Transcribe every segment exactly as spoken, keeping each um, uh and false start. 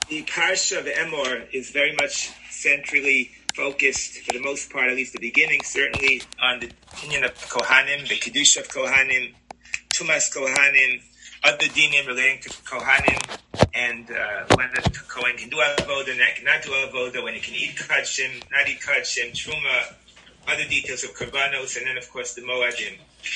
The Parsha of Emor is very much centrally focused, for the most part, at least the beginning, certainly on the opinion of Kohanim, the Kedusha of Kohanim, Tumas Kohanim, other dinim relating to Kohanim, and uh, when the Kohen can do avoda, not do avoda, when he can eat kachim, not eat kachim, truma, other details of korbanos, and then of course the moadim.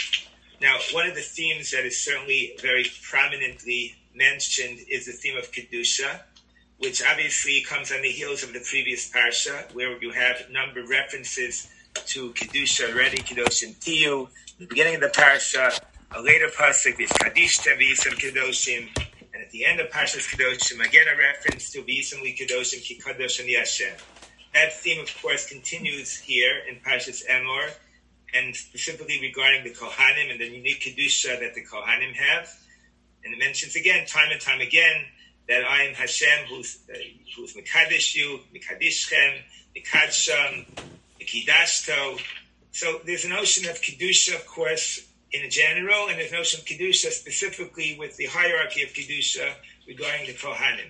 Now, one of the themes that is certainly very prominently mentioned is the theme of Kedusha, which obviously comes on the heels of the previous parsha, where you have a number of references to Kedusha already, Kedoshim Tiyu, the beginning of the parsha, a later pasuk is Kadishta V'Yisam Kedoshim, and at the end of Parshas Kedoshim, again a reference to V'Yisam Li Kedoshim Ki Kadosh Ani Hashem. That theme, of course, continues here in Parshas Emor, and specifically regarding the Kohanim and the unique Kedusha that the Kohanim have. And it mentions again, time and time again, that I am Hashem, who's uh, who's Mekadesh you, Mekadishchem, Mekadsham, Mekidashto. So there's a notion of Kedusha, of course, in general, and there's a notion of Kedusha specifically with the hierarchy of Kedusha regarding the Kohanim.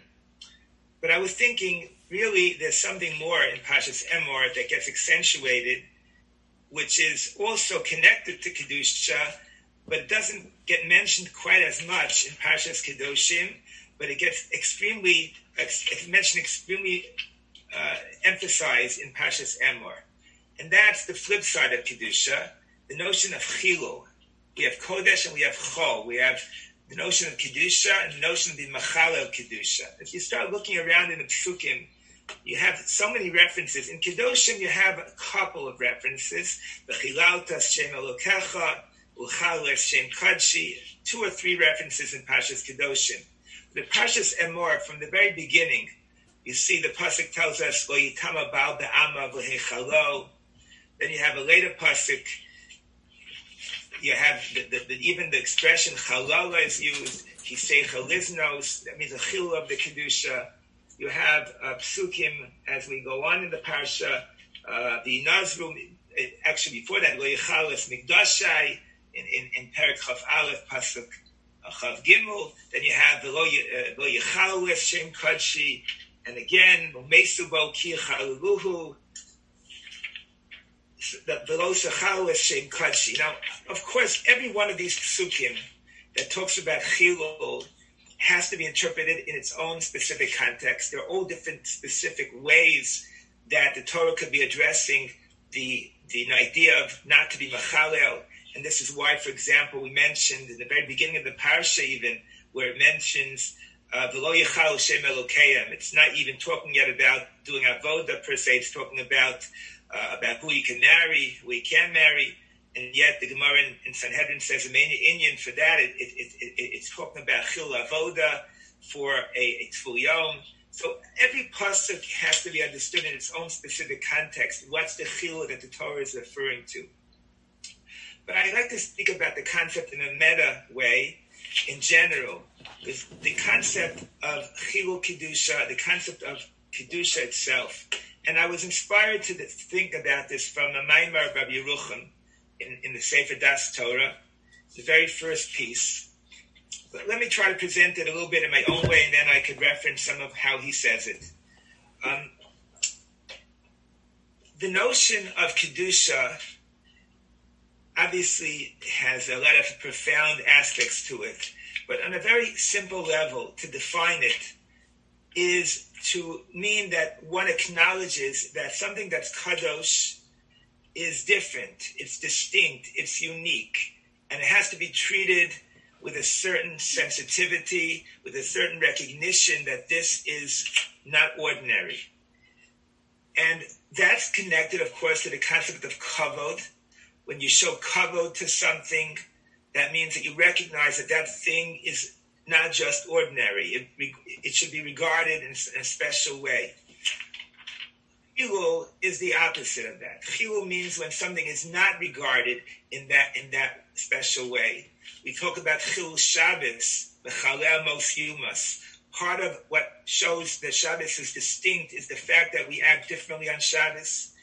But I was thinking, really, there's something more in Parshas Emor that gets accentuated, which is also connected to Kedusha, but it doesn't get mentioned quite as much in Parshas Kedoshim, but it gets extremely, it's mentioned extremely uh, emphasized in Parshas Emor. And that's the flip side of Kedusha, the notion of Chilul. We have Kodesh and we have Chol. We have the notion of Kedusha and the notion of the Machalel Kedusha. If you start looking around in the Psukim, you have so many references. In Kedoshim, you have a couple of references. V'chilalta Shem Elokecha, Uchal Shem Kadshi, two or three references in Parshas Kedoshim. The Parshas Emor, from the very beginning, you see the pasuk tells us, Lo Yitama Baal Be'ama V'hechalo. Then you have a later pasuk. You have the, the, the, even the expression Chalala is used. Kisei Chaliznos. That means a chilul of the Kedusha. You have uh, psukim as we go on in the parsha. Uh, the Nazru, actually before that, Lo Yichalas Mikdashai in in, in Perek Chav Aleph pasuk Chav Gimel. Then you have the Lo Yichalas Shem Kadshi, and again Mesu Bo Ki Chaluhu. The Lo Yichalas Shem Kadshi. Now, of course, every one of these psukim that talks about chilul has to be interpreted in its own specific context. There are all different specific ways that the Torah could be addressing the the idea of not to be machalel. And this is why, for example, we mentioned in the very beginning of the parasha even, where it mentions V'lo yichal Shem Elokeim. It's not even talking yet about doing avoda per se. It's talking about uh, about who you can marry, who you can marry. And yet the Gemara in, in Sanhedrin says the main Inyan for that, it, it, it, it, it's talking about chil avoda for a, a tful yom. So every pasuk has to be understood in its own specific context. What's the chil that the Torah is referring to? But I'd like to speak about the concept in a meta way, in general. With the concept of chilul kedusha, the concept of kedusha itself. And I was inspired to think about this from a Maimar of Rabbi Yerucham, In, in the Sefer Das Torah, the very first piece. But let me try to present it a little bit in my own way, and then I could reference some of how he says it. Um, the notion of Kedusha obviously has a lot of profound aspects to it, but on a very simple level, to define it is to mean that one acknowledges that something that's kadosh is different, it's distinct, it's unique, and it has to be treated with a certain sensitivity, with a certain recognition that this is not ordinary. And that's connected, of course, to the concept of kavod. When you show kavod to something, that means that you recognize that that thing is not just ordinary. It, it should be regarded in a special way. Chilul is the opposite of that. Chilul means when something is not regarded in that in that special way. We talk about Chilul Shabbos, Mechalel Mos Yumas. Part of what shows that Shabbos is distinct is the fact that we act differently on Shabbos.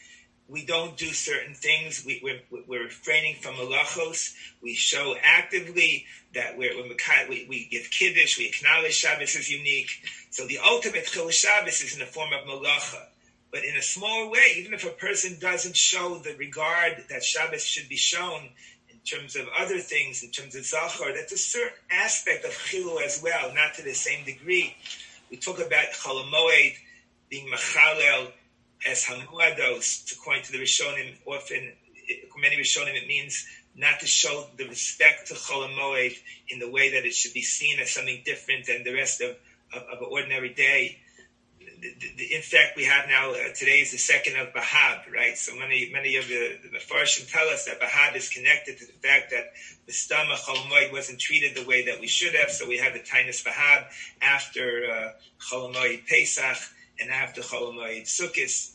we don't do certain things. We, we're, we're refraining from malachos. We show actively that we're, we're we, we give kiddush. We acknowledge Shabbos is unique. So the ultimate chil Shabbos is in the form of malacha. But in a small way, even if a person doesn't show the regard that Shabbos should be shown in terms of other things, in terms of zachar, that's a certain aspect of chilul as well, not to the same degree. We talk about Chol HaMoed being machalel as hamuados, according to the Rishonim. Often, many Rishonim, it means not to show the respect to Chol HaMoed in the way that it should be seen as something different than the rest of, of, of an ordinary day. In fact, we have now, uh, today is the second of Bahab, right? So many many of the, the Mefarshim tell us that Bahab is connected to the fact that the Stama Chol HaMoed wasn't treated the way that we should have. So we have the Tainus Bahab after uh, Chol HaMoed Pesach and after Chol HaMoed Sukkot.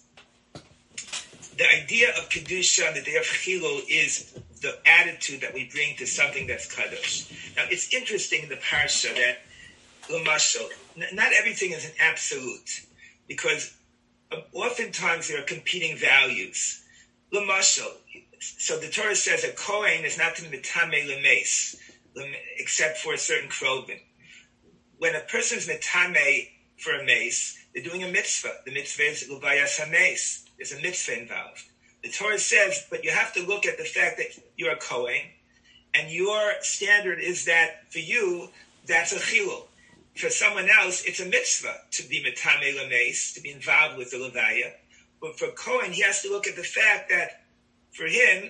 The idea of Kedusha, the day of Chilul, is the attitude that we bring to something that's Kadosh. Now, it's interesting in the Parsha that, L'mashal, not everything is an absolute, because oftentimes there are competing values. L'mashal, so the Torah says a Kohen is not to be Metame L'meis, except for a certain Krovin. When a person's Metame for a mace, they're doing a mitzvah. The mitzvah is L'vayas HaMeis. There's a mitzvah involved. The Torah says, but you have to look at the fact that you're a Kohen, and your standard is that for you, that's a chilul. For someone else, it's a mitzvah to be metame lameis, to be involved with the levaya. But for Kohen, he has to look at the fact that for him,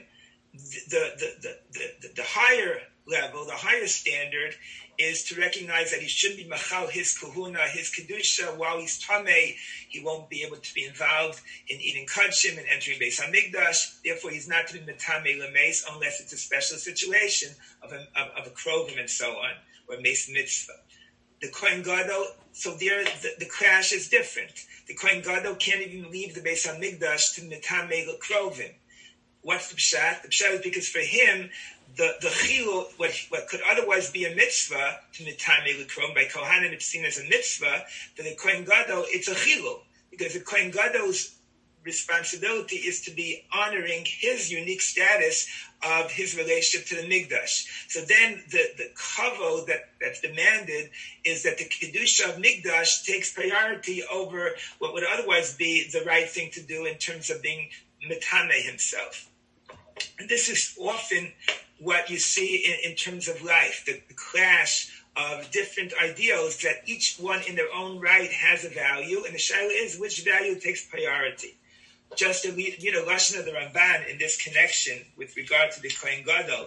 the the, the, the, the higher level, the higher standard, is to recognize that he shouldn't be machal his kahuna, his kedusha, while he's tamei. He won't be able to be involved in eating kudshim and entering Beis Hamikdash. Therefore, he's not to be metame lameis unless it's a special situation of a, of, of a krovim and so on, or meis mitzvah. The Kohen Gadol, so there the, the crash is different. The Kohen Gadol can't even leave the Beis Hamikdash to metame krovim. What's the pshat? The pshat is because for him, the the chilul, what what could otherwise be a mitzvah to metame l'krom, by Kohanim it's seen as a mitzvah. For the Kohen Gadol, it's a chilul, because the Kohen Gadol's responsibility is to be honoring his unique status of his relationship to the Mikdash. So then the the kavod that that's demanded is that the kedusha of Mikdash takes priority over what would otherwise be the right thing to do in terms of being metame himself. And this is often what you see in, in terms of life, the, the clash of different ideals that each one in their own right has a value, and the shaila is which value takes priority. Just to read, you know, Lashon of the Ramban in this connection with regard to the Kohen Gadol,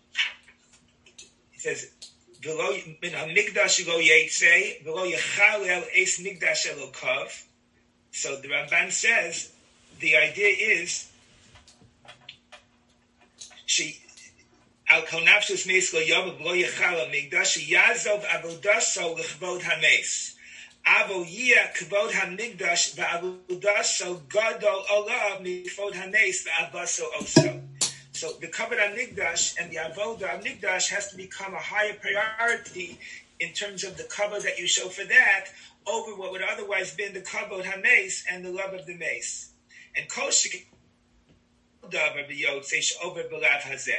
it says, "V'lo min hamikdash lo yeitzei, v'lo yechalel eis mikdash elokav." So the Ramban says the idea is she al kol nafshus meis lo yavov lo yechal hamikdash yazov avodaso lechvod hameis. Avo yia kvod hamikdash va'avodaso gadol olav mikvod hameis va'avaso oso. So the kavod hamikdash and the avodah hamikdash has to become a higher priority in terms of the kavod that you show for that over what would otherwise been the kavod hameis and the love of the mace. And kol shek davar b'yotzei over b'lav hazeh.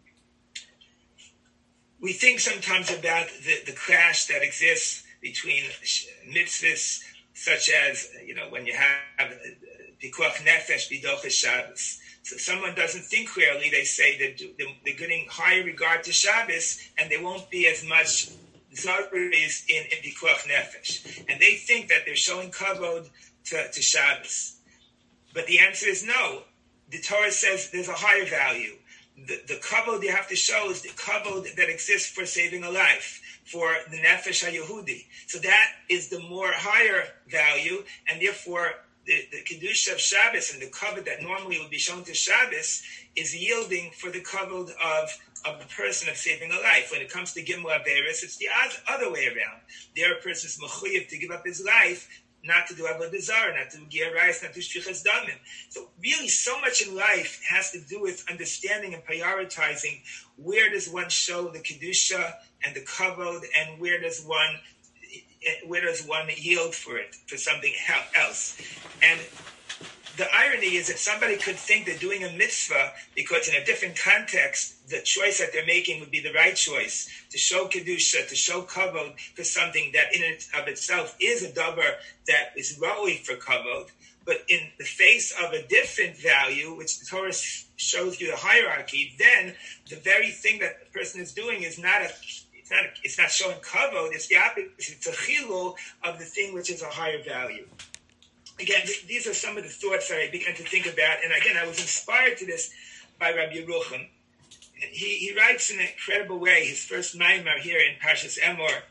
We think sometimes about the, the clash that exists between mitzvahs, such as, you know, when you have pikuach nefesh b'dochas Shabbos. So someone doesn't think clearly, they say that they're getting higher regard to Shabbos, and there won't be as much zaris in, in pikuach nefesh. And they think that they're showing kavod to, to Shabbos. But the answer is no. The Torah says there's a higher value. The, the kavod you have to show is the kavod that exists for saving a life, for the nefesh ha-Yehudi. So that is the more higher value, and therefore the, the kedusha of Shabbos and the kavod that normally would be shown to Shabbos is yielding for the kavod of, of the person of saving a life. When it comes to Gimel Averis, it's the other way around. There a person is mechuyev to give up his life, not to do avodah zarah, not to do giyarayis, not to do shfichas damim. So really, so much in life has to do with understanding and prioritizing where does one show the kedusha and the kavod, and where does one where does one yield for it for something else. And the irony is that somebody could think they're doing a mitzvah because in a different context, the choice that they're making would be the right choice, to show kedusha, to show kavod for something that in and of itself is a davar that is ra'oi for kavod. But in the face of a different value, which the Torah shows you the hierarchy, then the very thing that the person is doing is not a, it's not, a, it's not showing kavod, it's the opposite. It's a chilul of the thing which is a higher value. Again, th- these are some of the thoughts that I began to think about. And again, I was inspired to this by Rabbi Yerucham. He, he writes in an incredible way, his first maimar here in Parshas Emor.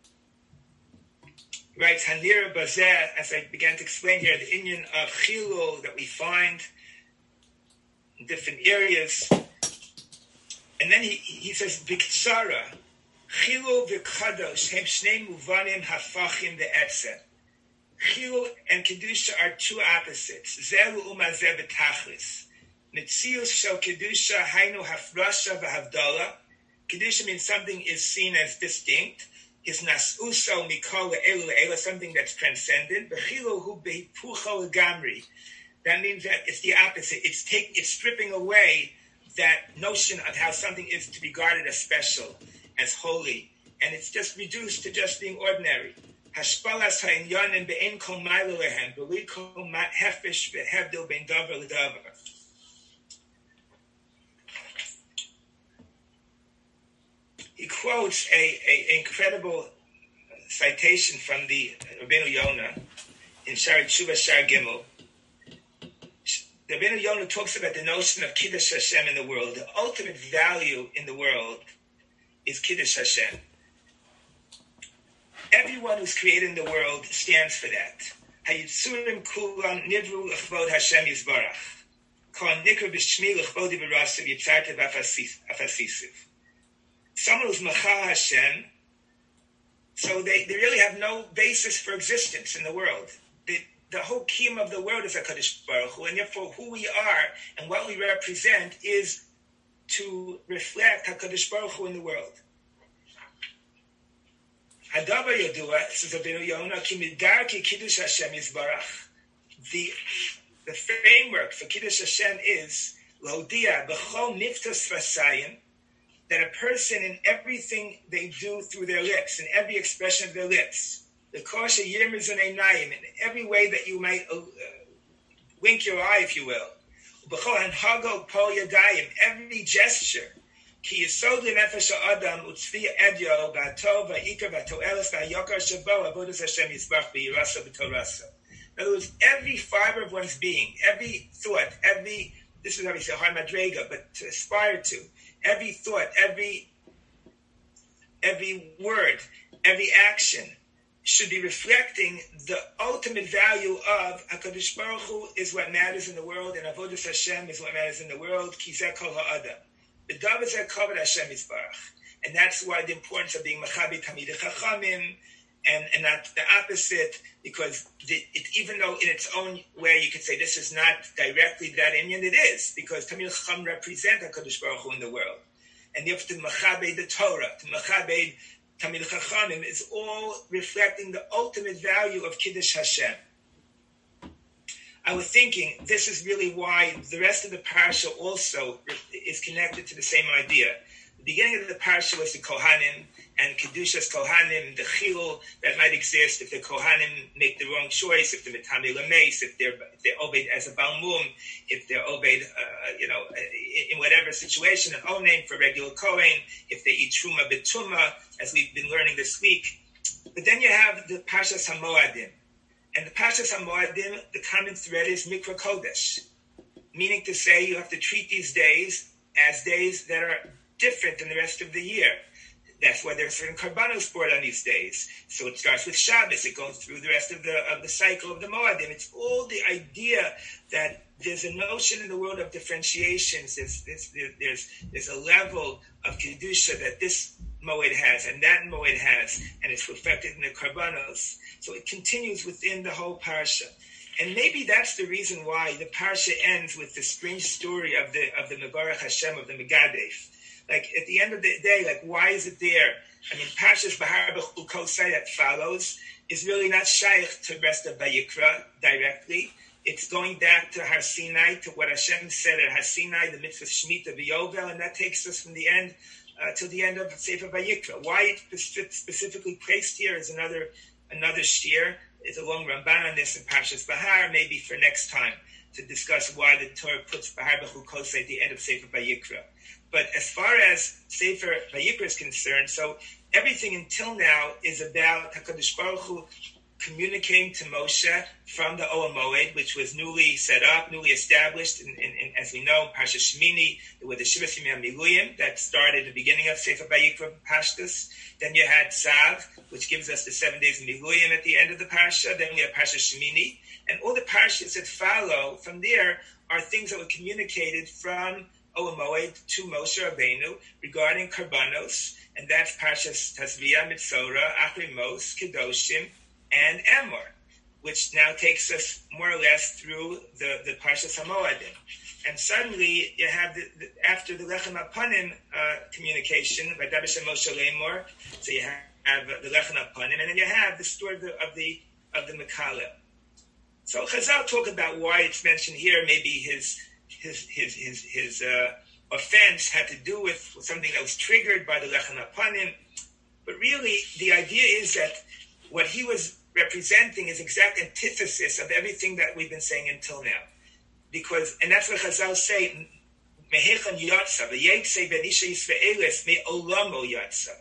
He writes, Hanira Bazeh, as I began to explain here, the inyan of chilul that we find in different areas. And then he, he says, Biktsara, chilul v'kadosh, hem shnei muvanim hafachim ve'etzeh. Chilul and Kedusha are two opposites. Zeh u'mazeh b'tachlis. Metzius shel Kedusha hainu hafrasha v'havdala. Kedusha means something is seen as distinct. His nas'uso mikol le'elu le'ela, something that's transcendent. B'chilul hu behipucho legamri. That means that it's the opposite. It's take, it's stripping away that notion of how something is to be regarded as special, as holy. And it's just reduced to just being ordinary. Hashpalas ha'inyanim be'en kol ma'ila lehem, b'li kol hefesh ve'hevdil bein davar l'davar. He quotes a, a incredible citation from the Rabbeinu Yonah in Shari Tshuva Shar Gimel. The Rabbeinu Yonah talks about the notion of Kiddush Hashem in the world. The ultimate value in the world is Kiddush Hashem. Everyone who's created in the world stands for that. Hayitzurim kulam nivru l'chvod Hashem yizbarach. Kol nikra b'shmi l'chvodi b'rasav yitzarte b'afasisiv. Someone who's machal Hashem, so they, they really have no basis for existence in the world. The, the whole kiyum of the world is HaKadosh Baruch Hu, and therefore who we are and what we represent is to reflect HaKadosh Baruch Hu in the world. Hadavar Yodua, says Rabbeinu Yonah, ki midarki Kiddush Hashem yizbarach. The the framework for Kiddush Hashem is Lodia b'chol niftas vasayim, that a person in everything they do through their lips, in every expression of their lips, the kosher yirmizun einayim, in every way that you might uh, wink your eye, if you will, b'chol hanhago pol yadayim, every gesture. Ki yisod l'nefesh ha'adam utzvi edyo b'atov v'ikar v'to'eles v'hayokar shabo avodas Hashem yisbarach b'yirasa b'torasa. In other words, every fiber of one's being, every thought, every, this is how we say har madrega, but to aspire to, every thought, every every word, every action should be reflecting the ultimate value of HaKadosh Baruch Hu is what matters in the world, and Avodas Hashem is what matters in the world. Ki zeh kol ha'adam. The davar zeh kavod Hashem yisbarach. And that's why the importance of being Mechabi Tamidei Chachamim, and, and not the opposite, because the, it, even though in its own way you could say this is not directly that inyan, it is, because Tamidei Chacham represent HaKadosh Baruch Hu in the world. And you have to Mechabe the Torah, to Mechabe Tamidei Chachamim, is all reflecting the ultimate value of Kiddush Hashem. I was thinking, this is really why the rest of the parasha also is connected to the same idea. The beginning of the parasha was the Kohanim, and Kedushas Kohanim, the Chilul that might exist if the Kohanim make the wrong choice, if they're Metamei Lameis, if they're, if they're obeyed as a Balmum, if they're obeyed, uh, you know, in whatever situation, an own name for regular Kohen, if they eat Truma B'Tuma, as we've been learning this week. But then you have the Parshas HaMoadim. And the Parshas HaMoadim, the common thread is Mikra Kodesh, meaning to say you have to treat these days as days that are different than the rest of the year. That's why there are certain karbanos poured on these days. So it starts with Shabbos. It goes through the rest of the of the cycle of the Moadim. It's all the idea that there's a notion in the world of differentiations. There's there's there's, there's a level of kedusha that this Moed has and that Moed has, and it's reflected in the karbanos. So it continues within the whole parsha. And maybe that's the reason why the parsha ends with the strange story of the of the Mevarach Hashem, of the Megadef. Like, at the end of the day, like, why is it there? I mean, Parshas Bahar B'Chukosai that follows is really not shaykh to the rest of Vayikra directly. It's going back to Har Sinai, to what Hashem said at Har Sinai, the mitzvah Shemitah V'Yovel, and that takes us from the end uh, till the end of Sefer Vayikra. Why it's specifically placed here is another another shir. It's a long Ramban on this in Parshas Bahar, maybe for next time, to discuss why the Torah puts Bahar B'Chukosei at the end of Sefer Vayikra. But as far as Sefer Vayikra is concerned, so everything until now is about HaKadosh Baruch Hu communicating to Moshe from the Oel Moed, which was newly set up, newly established, and, and, and as we know, Parsha Shemini, with the Shivas Yimei Miluyim, that started at the beginning of Sefer Vayikra Pashtus. Then you had Tzav, which gives us the seven days of Miluyim at the end of the Parsha. Then we have Parsha Shemini. And all the Parshas that follow from there are things that were communicated from Oel Moed to Moshe Rabbeinu regarding Karbanos, and that's Parshas Tazviyah, Mitzorah, Achri Mos, Kedoshim, and Emor, which now takes us more or less through the, the Parshas HaMoadim. And suddenly you have, the, the, after the Lechem HaPanim uh, communication, by Davish Moshe Lemor, so you have, have the Lechem HaPanim, and then you have the story of the of the, of the Mekhalel. So Chazal talk about why it's mentioned here. Maybe his his his his, his uh, offense had to do with something that was triggered by the Lechem HaPanim. But really, the idea is that what he was representing is exact antithesis of everything that we've been saying until now. Because, and that's what Chazal say, Mehechan Yatsa, V'yetze ben Isha Yisraelis, Me'olamo Yatsa.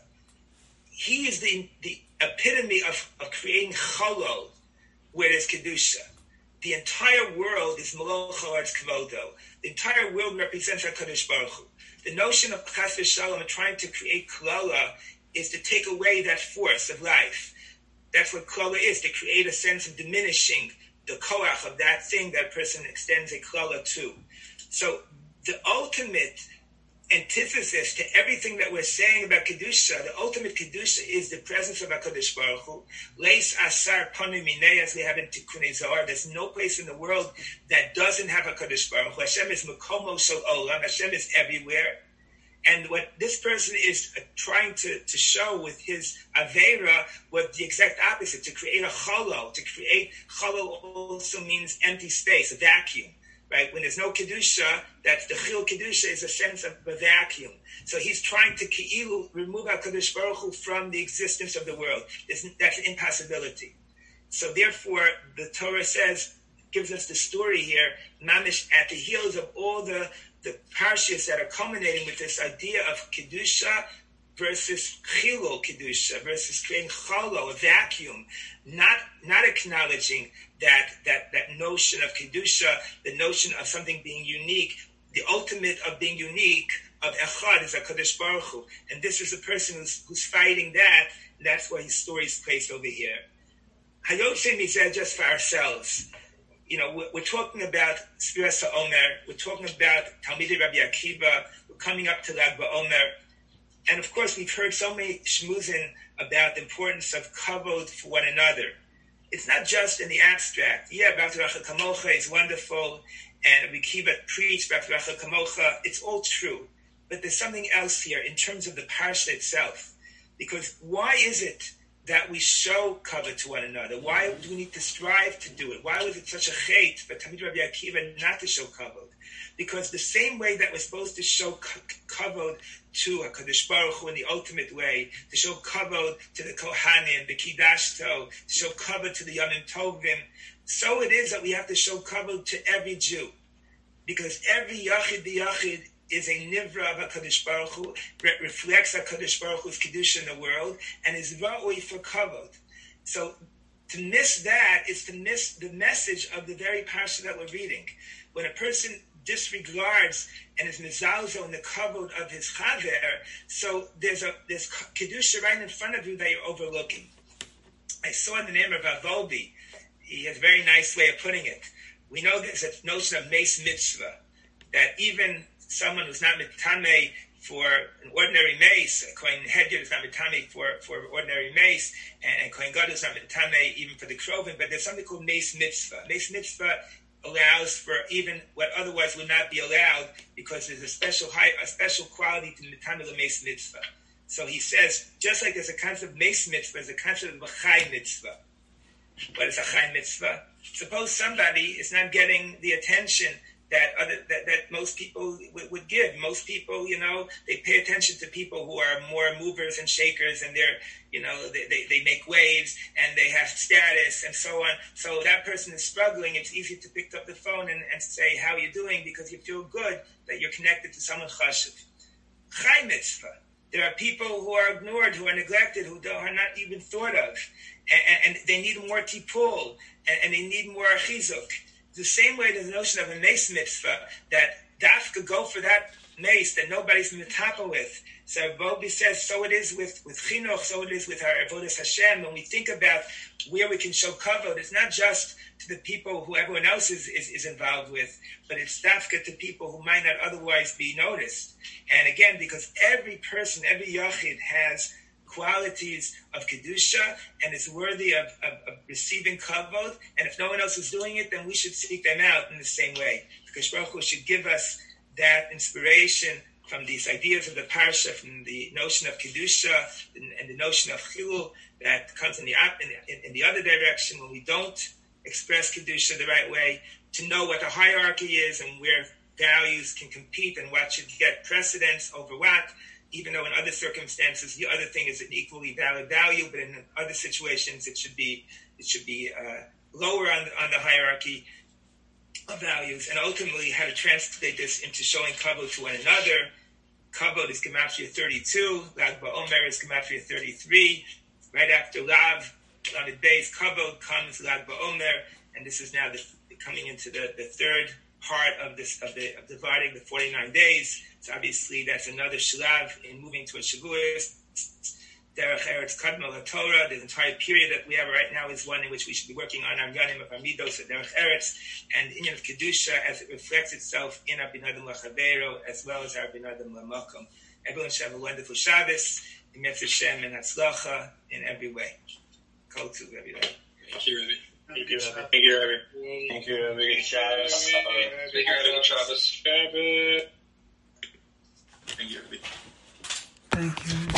He is the, the epitome of, of creating Chalol, where there's Kedusha. The entire world is Malol Chalad's Kvodo. The entire world represents HaKadosh Baruch Hu. The notion of Chas v'Shalom and trying to create Klala is to take away that force of life. That's what klala is, to create a sense of diminishing the koach of that thing that person extends a klala to. So the ultimate antithesis to everything that we're saying about Kedusha, the ultimate Kedusha is the presence of HaKadosh Baruch Hu. Leis asar panu minei, as we have in Tikkunei Zohar. There's no place in the world that doesn't have HaKadosh Baruch Hu. Hashem is Mekomo Shel Olam. Hashem is everywhere. And what this person is trying to, to show with his Aveira was the exact opposite, to create a chalal. To create chalal also means empty space, a vacuum, right? When there's no Kedusha, that's the Chil Kedusha is a sense of a vacuum. So he's trying to Ki'ilu, remove HaKadosh Baruch Hu from the existence of the world. It's, that's an impossibility. So therefore, the Torah says, gives us the story here, mamish at the heels of all the the parshas that are culminating with this idea of Kedusha versus Chilul Kedusha, versus creating Chalo, a vacuum, not not acknowledging that, that, that notion of Kedusha, the notion of something being unique, the ultimate of being unique, of Echad, is HaKadosh Baruch Hu. And this is a person who's, who's fighting that, and that's why his story is placed over here. Hayotze Mizeh, just for ourselves. You know, we're, we're talking about Spiras HaOmer, we're talking about Talmidei Rabbi Akiva, we're coming up to Lag BaOmer, and of course we've heard so many shmuzin about the importance of kavod for one another. It's not just in the abstract. Yeah, B'Avtoracha Kamocha is wonderful, and Rabbi Akiva preached B'Avtoracha Kamocha, it's all true. But there's something else here in terms of the parsha itself. Because why is it that we show kavod to one another? Why do we need to strive to do it? Why was it such a chait for Talmidei Rabbi Akiva not to show kavod? Because the same way that we're supposed to show kavod to HaKadosh Baruch Hu in the ultimate way, to show kavod to the Kohanim, the Kidashto, to show kavod to the Yomim Tovim, so it is that we have to show kavod to every Jew. Because every Yachid B'Yachid is a nivra of HaKadosh Baruch Hu, re- reflects HaKadosh Baruch Hu's Kedusha in the world, and is ra'oi for kavod. So to miss that is to miss the message of the very parsha that we're reading. When a person disregards and is mizalzo in the kavod of his chaver, so there's a there's Kedusha right in front of you that you're overlooking. I saw in the name of Avolbi, he has a very nice way of putting it. We know there's a notion of meis mitzvah, that even someone who's not mitame for an ordinary mace, a Kohen Hedyot is not mitame for, for ordinary mace, and a Kohen Gadol is not mitame even for the Krovim, but there's something called meis mitzvah. Meis mitzvah allows for even what otherwise would not be allowed, because there's a special high, a special quality to mitame the meis mitzvah. So he says, just like there's a concept of meis mitzvah, there's a concept of a chai mitzvah. What is a Chaim Mitzvah? Suppose somebody is not getting the attention that other that, that most people w- would give. Most people, you know, they pay attention to people who are more movers and shakers, and they're, you know, they, they, they make waves and they have status and so on. So that person is struggling. It's easy to pick up the phone and, and say, how are you doing? Because you feel good that you're connected to someone chashuv. Chai mitzvah. There are people who are ignored, who are neglected, who are not even thought of. And, and they need more tipul, and, and they need more chizuk. The same way there's the notion of a mace mitzvah, that dafka go for that mace that nobody's mitapa with. So Bobi says, so it is with, with chinuch, so it is with our avodas Hashem. When we think about where we can show kavod, it's not just to the people who everyone else is, is, is involved with, but it's dafka to people who might not otherwise be noticed. And again, because every person, every yachid has qualities of kedusha and is worthy of, of, of receiving kavod, and if no one else is doing it, then we should seek them out in the same way. Because Baruch Hu should give us that inspiration from these ideas of the parsha, from the notion of kedusha and, and the notion of chilul that comes in the in, in the other direction when we don't express kedusha the right way, to know what the hierarchy is and where values can compete and what should get precedence over what. Even though in other circumstances the other thing is an equally valid value, but in other situations it should be it should be uh, lower on the, on the hierarchy of values. And ultimately, how to translate this into showing kavod to one another. Kavod is gematria thirty-two. Lag BaOmer is gematria thirty-three. Right after Lav, on the base kavod comes Lag BaOmer, and this is now the, coming into the, the third part of this of the of dividing the forty-nine days. So obviously that's another shlav in moving to a Shavuos. Derech Eretz Kadma LaTorah. The entire period that we have right now is one in which we should be working on our Yanim of Amidos at Derech Eretz and Inyan of Kedusha as it reflects itself in our Binadim Lachavero as well as our Binadim Lamakom. Everyone should have a wonderful Shabbos, in Mitzvah Shem and Hatzlacha in every way. Kol to every day. Thank you, Rabbi. Thank you, Rabbi. Thank you, Rabbi. Thank you, Rabbi. Good Shabbos. Thank you, Rabbi. Good Shabbos. Shabbos. Thank you, Rabbi. Thank you.